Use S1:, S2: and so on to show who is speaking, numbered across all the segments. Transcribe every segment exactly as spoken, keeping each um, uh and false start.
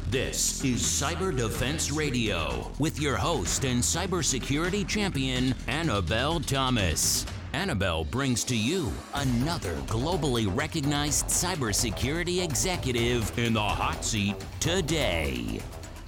S1: This is Cyber Defense Radio with your host and cybersecurity champion, Annabelle Thomas. Annabelle brings to you another globally recognized cybersecurity executive in the hot seat today.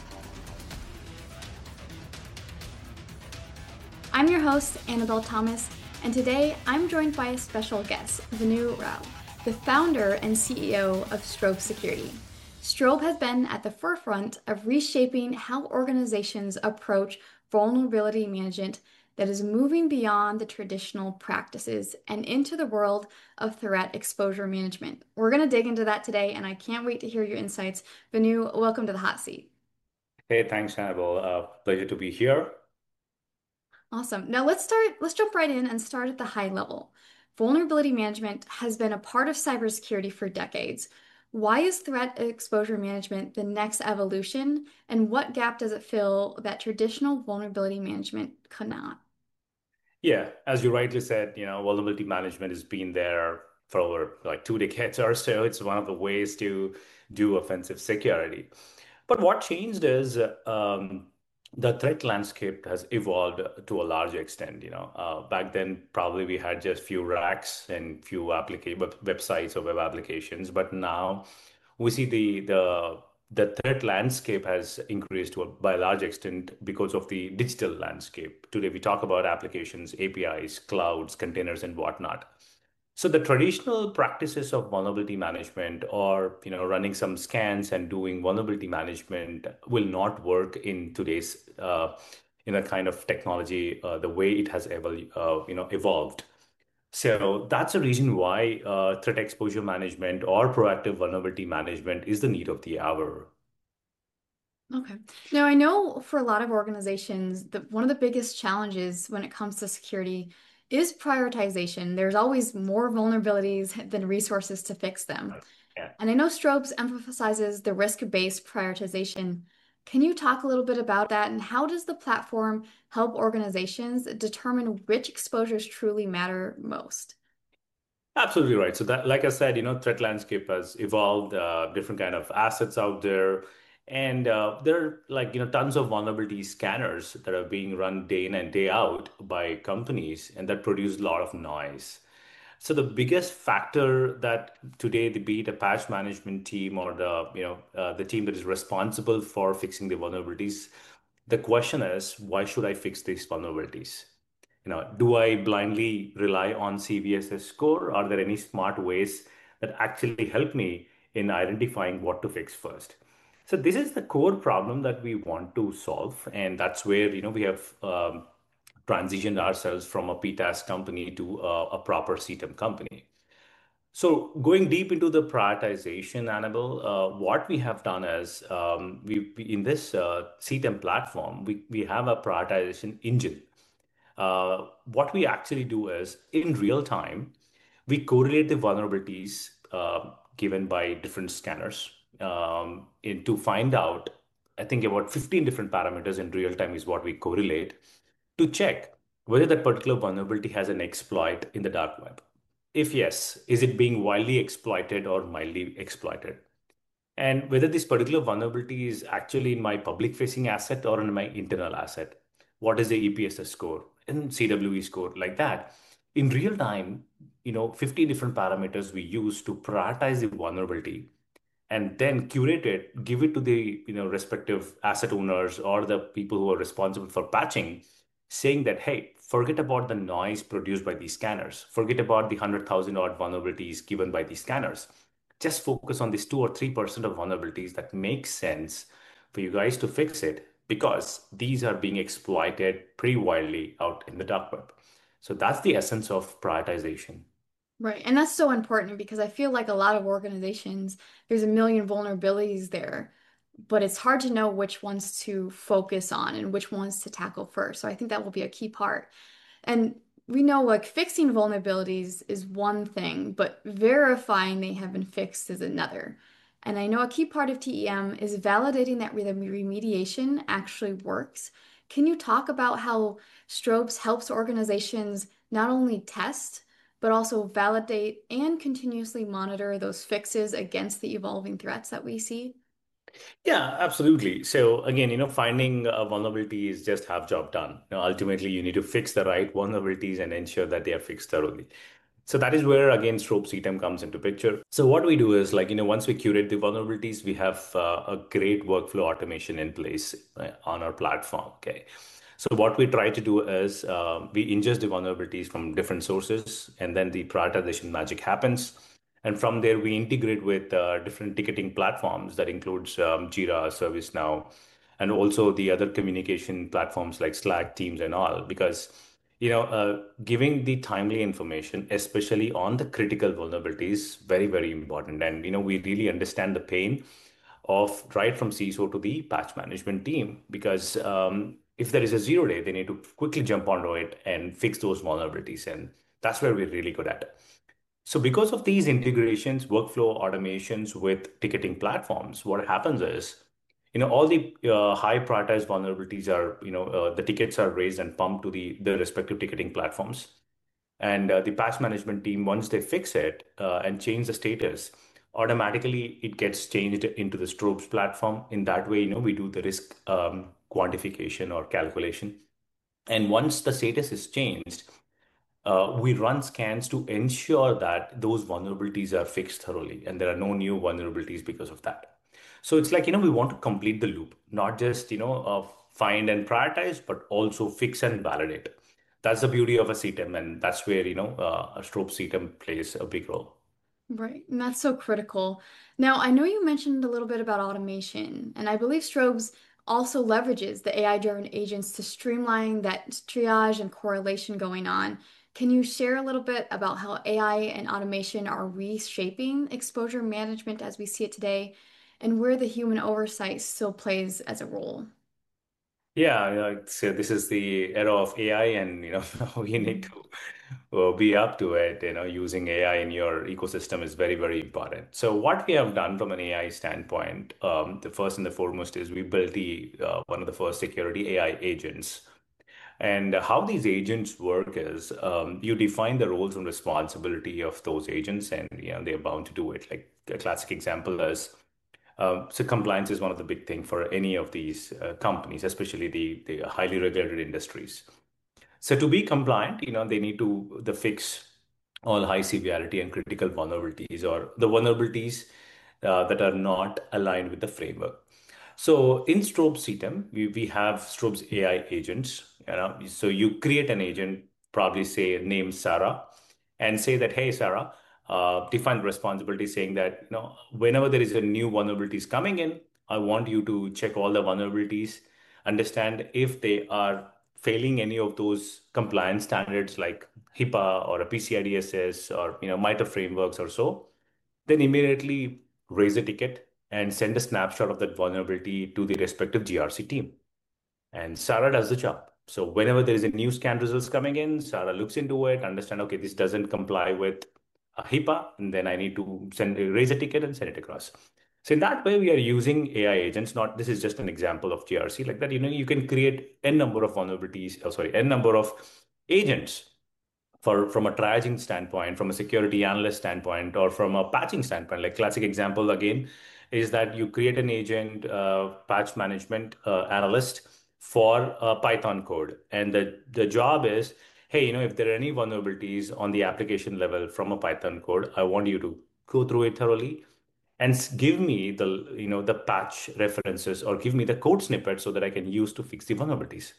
S2: I'm your host, Annabelle Thomas, and today I'm joined by a special guest, Venu Rao, the founder and C E O of Strobe Security. Strobe has been at the forefront of reshaping how organizations approach vulnerability management that is moving beyond the traditional practices and into the world of threat exposure management. We're going to dig into that today, and I can't wait to hear your insights. Venu, welcome to the hot seat.
S3: Hey, thanks, Annabelle. Uh, pleasure to be here.
S2: Awesome. Now let's start, let's jump right in and start at the high level. Vulnerability management has been a part of cybersecurity for decades. Why is threat exposure management the next evolution, and what gap does it fill that traditional vulnerability management cannot?
S3: Yeah, as you rightly said, you know, vulnerability management has been there for over like two decades or so. It's one of the ways to do offensive security. But what changed is uh, um, the threat landscape has evolved to a large extent. You know, uh, back then probably we had just few racks and few applica- web- websites or web applications, but now we see the the the threat landscape has increased to a, by a large extent because of the digital landscape. Today we talk about applications, A P Is, clouds, containers, and whatnot. So the traditional practices of vulnerability management or you know running some scans and doing vulnerability management will not work in today's uh, in a kind of technology uh, the way it has evol- uh, you know evolved. So that's the reason why uh, threat exposure management or proactive vulnerability management is the need of the hour.
S2: Okay. Now, I know for a lot of organizations that one of the biggest challenges when it comes to security is prioritization. There's always more vulnerabilities than resources to fix them.
S3: Yeah.
S2: And I know Strobes emphasizes the risk-based prioritization. Can you talk a little bit about that, and how does the platform help organizations determine which exposures truly matter most?
S3: Absolutely right. So that, like I said, you know, threat landscape has evolved, uh, different kind of assets out there, and uh, there are like you know tons of vulnerability scanners that are being run day in and day out by companies, and that produce a lot of noise. So the biggest factor that today, the be it a patch management team or the you know uh, the team that is responsible for fixing the vulnerabilities, the question is, why should I fix these vulnerabilities? You know, do I blindly rely on C V S S score? Are there any smart ways that actually help me in identifying what to fix first? So this is the core problem that we want to solve, and that's where you know we have um, transitioned ourselves from a P TAS company to uh, a proper C T E M company. So going deep into the prioritization, Annabelle, uh, what we have done is um, we we- in this uh, C T E M platform, we, we have a prioritization engine. Uh, what we actually do is in real time, we correlate the vulnerabilities uh, given by different scanners um, in, to find out, I think about fifteen different parameters in real time is what we correlate to check whether that particular vulnerability has an exploit in the dark web. If yes, is it being widely exploited or mildly exploited? And whether this particular vulnerability is actually in my public facing asset or in my internal asset. What is the E P S S score and C W E score like that? In real time, you know, fifty different parameters we use to prioritize the vulnerability and then curate it, give it to the you know respective asset owners or the people who are responsible for patching, saying that hey, forget about the noise produced by these scanners, forget about the one hundred thousand odd vulnerabilities given by these scanners. Just focus on these two or three percent of vulnerabilities that make sense for you guys to fix it because these are being exploited pretty widely out in the dark web. So that's the essence of prioritization.
S2: Right. And that's so important because I feel like a lot of organizations, there's a million vulnerabilities there, but it's hard to know which ones to focus on and which ones to tackle first. So I think that will be a key part. And we know like fixing vulnerabilities is one thing, but verifying they have been fixed is another. And I know a key part of T E M is validating that the remediation actually works. Can you talk about how Strobes helps organizations not only test, but also validate and continuously monitor those fixes against the evolving threats that we see?
S3: Yeah, absolutely. So again, you know, finding a vulnerability is just half job done. You know, ultimately, you need to fix the right vulnerabilities and ensure that they are fixed thoroughly. So that is where again Strobe C T E M comes into picture. So what we do is like, you know, once we curate the vulnerabilities, we have uh, a great workflow automation in place uh, on our platform. Okay. So what we try to do is uh, we ingest the vulnerabilities from different sources, and then the prioritization magic happens. And from there, we integrate with uh, different ticketing platforms that includes um, Jira, ServiceNow, and also the other communication platforms like Slack, Teams, and all. Because you know, uh, giving the timely information, especially on the critical vulnerabilities, very, very important. And you know, we really understand the pain of right from C I S O to the patch management team because um, if there is a zero day, they need to quickly jump onto it and fix those vulnerabilities, and that's where we're really good at. So because of these integrations, workflow automations with ticketing platforms, what happens is, you know, all the uh, high prioritized vulnerabilities are, you know, uh, the tickets are raised and pumped to the, the respective ticketing platforms. And uh, the patch management team, once they fix it uh, and change the status, automatically it gets changed into the Strobes platform. In that way, you know, we do the risk um, quantification or calculation. And once the status is changed, uh, we run scans to ensure that those vulnerabilities are fixed thoroughly and there are no new vulnerabilities because of that. So it's like, you know, we want to complete the loop, not just, you know, uh, find and prioritize, but also fix and validate. That's the beauty of a C T E M, and that's where, you know, uh, a Strobe C T E M plays a big role.
S2: Right, and that's so critical. Now, I know you mentioned a little bit about automation, and I believe Strobes also leverages the A I-driven agents to streamline that triage and correlation going on. Can you share a little bit about how A I and automation are reshaping exposure management as we see it today, and where the human oversight still plays as a role?
S3: Yeah, you know, so this is the era of A I, and you know we need to uh, be up to it. You know, using A I in your ecosystem is very, very important. So what we have done from an A I standpoint, um, the first and the foremost is we built the uh, one of the first security A I agents. And how these agents work is um, you define the roles and responsibility of those agents, and you know they're bound to do it. Like a classic example is um, so compliance is one of the big thing for any of these uh, companies, especially the, the highly regulated industries. So to be compliant, you know, they need to the fix all high severity and critical vulnerabilities or the vulnerabilities uh, that are not aligned with the framework. So in Strobe C T E M, we, we have Strobe's A I agents. You know, so you create an agent, probably say name Sarah, and say that, hey, Sarah, uh, define responsibility saying that, you know, whenever there is a new vulnerabilities coming in, I want you to check all the vulnerabilities, understand if they are failing any of those compliance standards like HIPAA or a P C I D S S or, you know, MITRE frameworks or so, then immediately raise a ticket and send a snapshot of that vulnerability to the respective G R C team. And Sarah does the job. So whenever there is a new scan results coming in, Sarah looks into it, understand, okay, this doesn't comply with a HIPAA, and then I need to send raise a ticket and send it across. So in that way, we are using A I agents. Not this is just an example of G R C like that. You know, you can create n number of vulnerabilities. Oh, sorry, n number of agents for from a triaging standpoint, from a security analyst standpoint, or from a patching standpoint. Like classic example again is that you create an agent, uh, patch management uh, analyst for uh, Python code, and the the job is, hey, you know, if there are any vulnerabilities on the application level from a Python code, I want you to go through it thoroughly and give me the you know the patch references or give me the code snippet so that I can use to fix the vulnerabilities.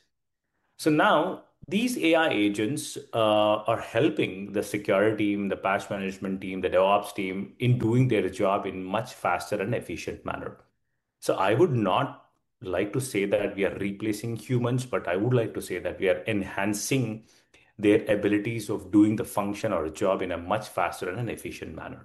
S3: So now these A I agents uh, are helping the security team, the patch management team, the DevOps team in doing their job in much faster and efficient manner. So I would not like to say that we are replacing humans, but I would like to say that we are enhancing their abilities of doing the function or job in a much faster and an efficient manner.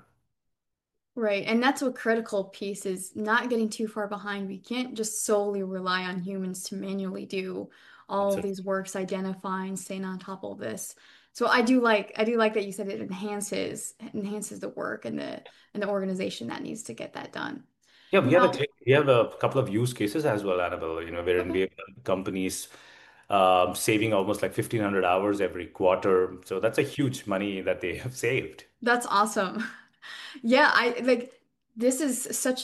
S2: Right, and that's a critical piece is not getting too far behind. We can't just solely rely on humans to manually do all of these works, identifying, staying on top of this. So I do like I do like that you said it enhances enhances the work and the and the organization that needs to get that done.
S3: Yeah, we have a
S2: Now,
S3: cl- we have a couple of use cases as well, Annabelle. You know, wherein
S2: okay,
S3: we have companies um, saving almost like fifteen hundred hours every quarter. So that's a huge money that they have saved.
S2: that's awesome. Yeah, I like this is such a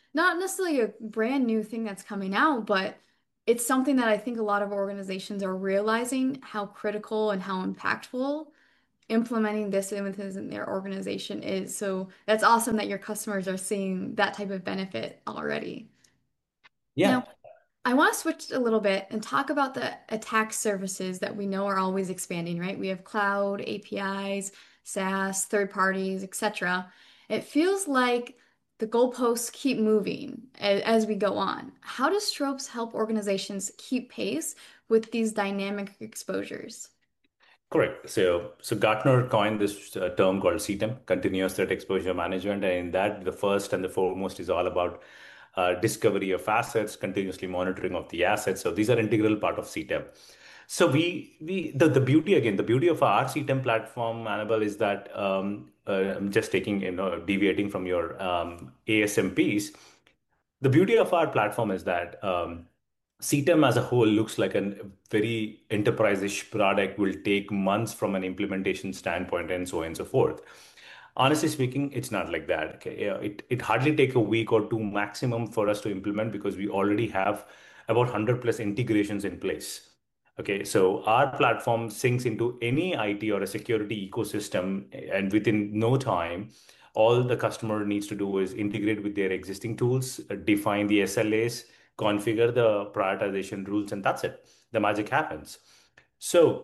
S2: not necessarily a brand new thing that's coming out, but it's something that I think a lot of organizations are realizing how critical and how impactful implementing this within their organization is. So that's awesome that your customers are seeing that type of benefit already.
S3: Yeah.
S2: Now, I want to switch a little bit and talk about the attack surfaces that we know are always expanding, right? We have cloud, A P Is, SaaS, third parties, et cetera. It feels like the goalposts keep moving a- as we go on. How does Stropes help organizations keep pace with these dynamic exposures?
S3: Correct. So, so Gartner coined this uh, term called C T E M, Continuous Threat Exposure Management, and in that, the first and the foremost is all about uh, discovery of assets, continuously monitoring of the assets. So these are integral part of C T E M. So we we the, the beauty again, the beauty of our C T E M platform, Annabelle, is that um, uh, I'm just taking you know deviating from your um, A S M piece. The beauty of our platform is that um, C T E M as a whole looks like a very enterprise-ish product, will take months from an implementation standpoint and so on and so forth. Honestly speaking, it's not like that. Okay, yeah, it it hardly take a week or two maximum for us to implement because we already have about one hundred plus integrations in place. Okay, so our platform syncs into any I T or a security ecosystem, and within no time, all the customer needs to do is integrate with their existing tools, uh, define the S L As, configure the prioritization rules, and that's it. The magic happens. So,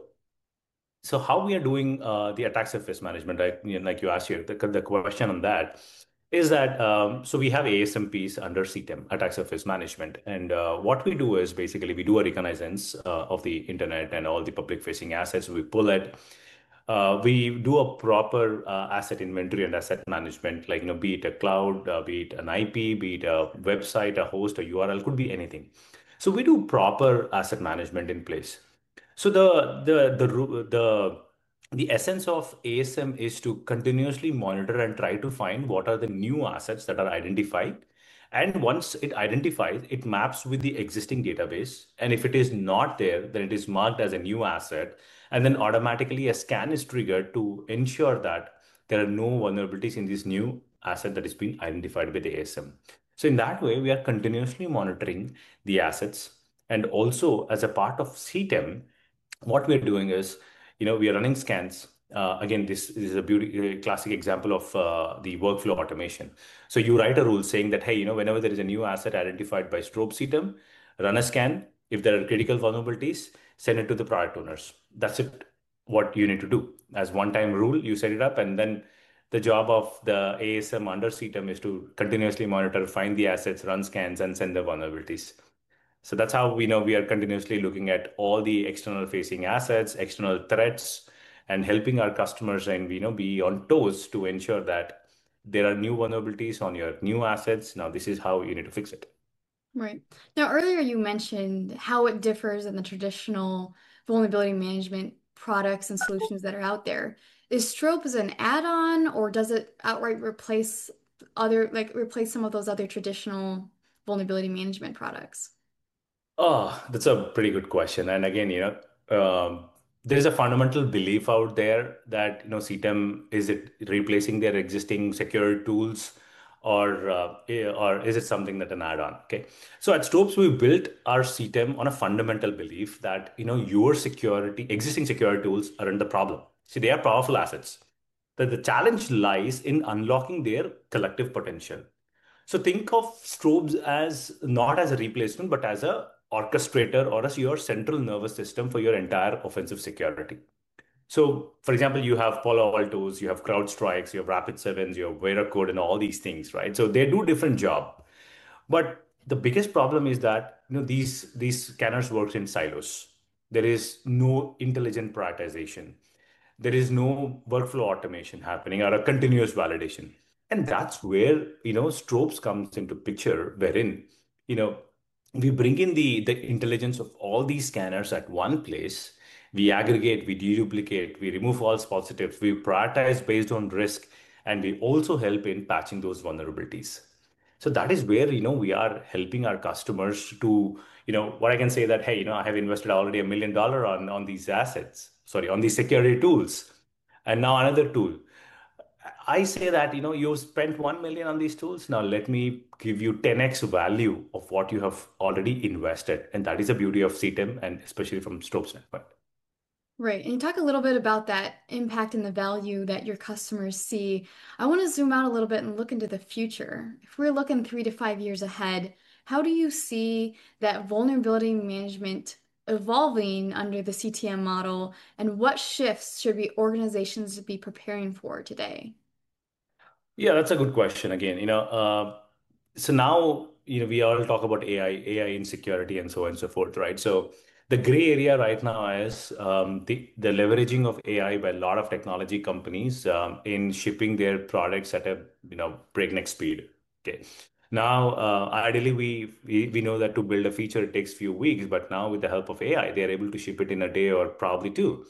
S3: so how we are doing uh, the attack surface management, right? You know, like you asked here, the, the question on that is that um, so we have A S M Ps under C T E M, attack surface management, and uh, what we do is basically we do a reconnaissance uh, of the internet and all the public facing assets. We pull it. Uh, we do a proper uh, asset inventory and asset management, like you know, be it a cloud, uh, be it an I P, be it a website, a host, a U R L, could be anything. So we do proper asset management in place. So the the the ru- the the essence of A S M is to continuously monitor and try to find what are the new assets that are identified. And once it identifies, it maps with the existing database. And if it is not there, then it is marked as a new asset. And then automatically a scan is triggered to ensure that there are no vulnerabilities in this new asset that has been identified with the A S M. So in that way, we are continuously monitoring the assets. And also as a part of C T E M, what we're doing is, you know, we are running scans. Uh, again, this, this is a beauty, a classic example of uh, the workflow automation. So you write a rule saying that, hey, you know, whenever there is a new asset identified by Strobe C T E M, run a scan. If there are critical vulnerabilities, send it to the product owners. That's it. What you need to do as one-time rule, you set it up, and then the job of the A S M under C T E M is to continuously monitor, find the assets, run scans, and send the vulnerabilities. So that's how we know we are continuously looking at all the external facing assets, external threats, and helping our customers and you know be on toes to ensure that there are new vulnerabilities on your new assets. Now this is how you need to fix it.
S2: Right. Now, earlier you mentioned how it differs in the traditional vulnerability management products and solutions that are out there. Is Strobe as an add-on or does it outright replace other, like replace some of those other traditional vulnerability management products?
S3: Oh, that's a pretty good question. And again, you know, um, there is a fundamental belief out there that, you know, C T E M, is it replacing their existing security tools or uh, eh, or is it something that an add-on? Okay. So at Stopes, we built our C T E M on a fundamental belief that, you know, your security, existing security tools aren't the problem. See, they are powerful assets. That the challenge lies in unlocking their collective potential. So think of strobes as not as a replacement, but as a orchestrator or as your central nervous system for your entire offensive security. So, for example, you have Palo Altos, you have CrowdStrikes, you have Rapid Sevens, you have Veracode, and all these things, right? So they do different job. But the biggest problem is that you know these these scanners work in silos. There is no intelligent prioritization. There is no workflow automation happening or a continuous validation. And that's where, you know, Stropes comes into picture, wherein, you know, we bring in the, the intelligence of all these scanners at one place. We aggregate, we deduplicate, we remove false positives, we prioritize based on risk, and we also help in patching those vulnerabilities. So that is where, you know, we are helping our customers to, you know, what I can say that, hey, you know, I have invested already a million dollar on, on these assets, sorry, on these security tools. And now another tool. I say that, you know, you've spent one million on these tools. Now let me give you ten x value of what you have already invested. And that is the beauty of C T E M and especially from Strobe's standpoint.
S2: Right. And you talk a little bit about that impact and the value that your customers see. I want to zoom out a little bit and look into the future. If we're looking three to five years ahead, how do you see that vulnerability management evolving under the C T M model, and what shifts should we organizations be preparing for today?
S3: Yeah, that's a good question. Again, you know, uh, so now, you know, we all talk about A I, A I insecurity and so on and so forth, right? So the gray area right now is um, the, the leveraging of A I by a lot of technology companies um, in shipping their products at a, you know, breakneck speed. Okay. Now, uh, ideally, we, we we know that to build a feature, it takes few weeks, but now with the help of A I, they're able to ship it in a day or probably two.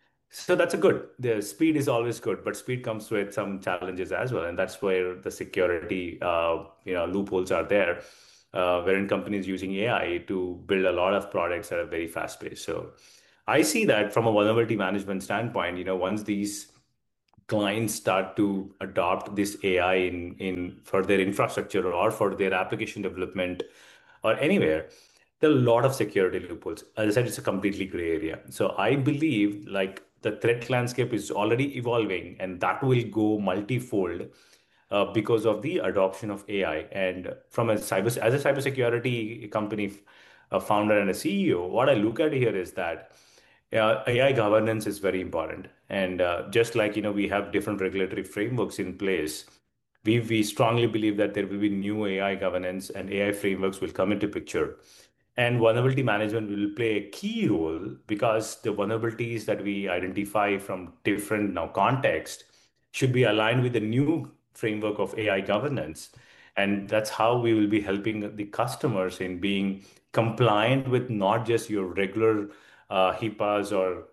S3: So that's a good. The speed is always good, but speed comes with some challenges as well, and that's where the security, uh, you know, loopholes are there, uh, wherein companies using A I to build a lot of products at a very fast pace. So I see that from a vulnerability management standpoint, you know, once these clients start to adopt this A I in in for their infrastructure or for their application development or anywhere, there are a lot of security loopholes. As I said, it's a completely gray area. So I believe like the threat landscape is already evolving, and that will go multifold uh, because of the adoption of A I. And from a cyber as a cybersecurity company a founder and a C E O, what I look at here is that uh, A I governance is very important. And uh, just like, you know, we have different regulatory frameworks in place, we we strongly believe that there will be new A I governance and A I frameworks will come into picture. And vulnerability management will play a key role because the vulnerabilities that we identify from different now context should be aligned with the new framework of A I governance. And that's how we will be helping the customers in being compliant with not just your regular uh, HIPAAs or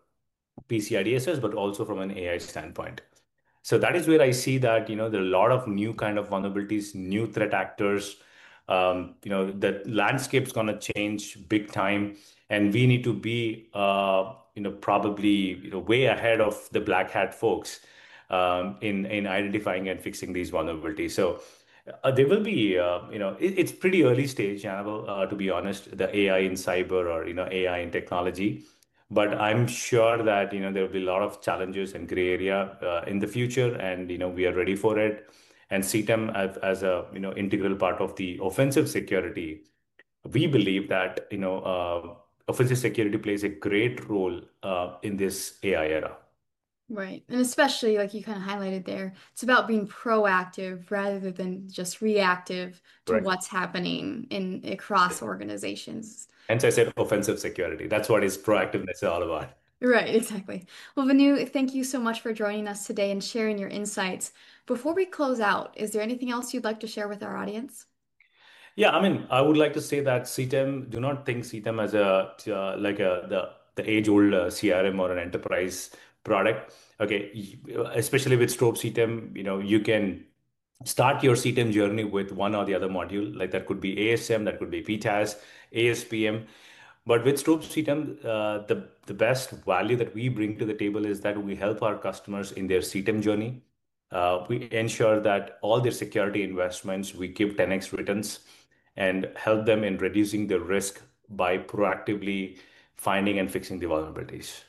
S3: P C I D S S, but also from an A I standpoint. So that is where I see that, you know, there are a lot of new kind of vulnerabilities, new threat actors. Um, you know, the landscape's going to change big time, and we need to be, uh, you know, probably, you know, way ahead of the black hat folks um, in in identifying and fixing these vulnerabilities. So uh, there will be, uh, you know, it, it's pretty early stage, Annabelle, uh, to be honest, the A I in cyber or, you know, A I in technology. But I'm sure that, you know, there will be a lot of challenges and gray area uh, in the future, and, you know, we are ready for it. And C T E M as, as a, you know, integral part of the offensive security, we believe that, you know, uh, offensive security plays a great role uh, in this A I era.
S2: Right. And especially like you kind of highlighted there, it's about being proactive rather than just reactive to
S3: Right.
S2: what's happening in across organizations.
S3: Hence, I said offensive security. That's what is proactiveness all about.
S2: Right, exactly. Well, Vanu, thank you so much for joining us today and sharing your insights. Before we close out, is there anything else you'd like to share with our audience?
S3: Yeah, I mean, I would like to say that C T E M, do not think C T E M as a uh, like a the the age-old uh, C R M or an enterprise product. Okay, y- especially with Strobe C T E M, you know, you can start your C T E M journey with one or the other module. Like that could be A S M, that could be P T A S, A S P M. But with Strobe C T E M, uh, the the best value that we bring to the table is that we help our customers in their C T E M journey. Uh, we ensure that all their security investments, we give ten x returns and help them in reducing the risk by proactively finding and fixing the vulnerabilities.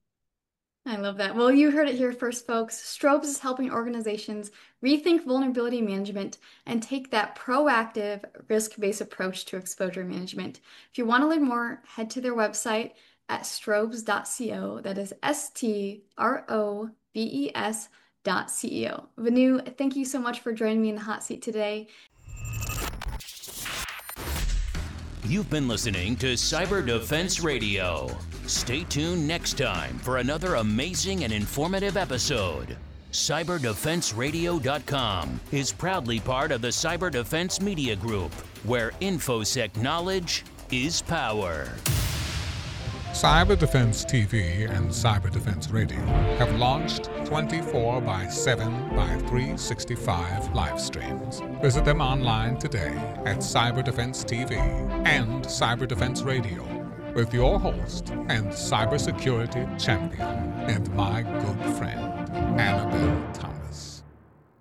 S2: I love that. Well, you heard it here first, folks. Strobes is helping organizations rethink vulnerability management and take that proactive, risk-based approach to exposure management. If you want to learn more, head to their website at strobes dot co. That is S T R O B E S dot C E O. Vanu, thank you so much for joining me in the hot seat today.
S1: You've been listening to Cyber Defense Radio. Stay tuned next time for another amazing and informative episode. cyber defense radio dot com is proudly part of the Cyber Defense Media Group, where InfoSec knowledge is power.
S4: Cyber Defense T V and Cyber Defense Radio have launched twenty-four by seven by three sixty-five live streams. Visit them online today at Cyber Defense T V and Cyber Defense Radio with your host and cybersecurity champion and my good friend, Annabelle Thomas.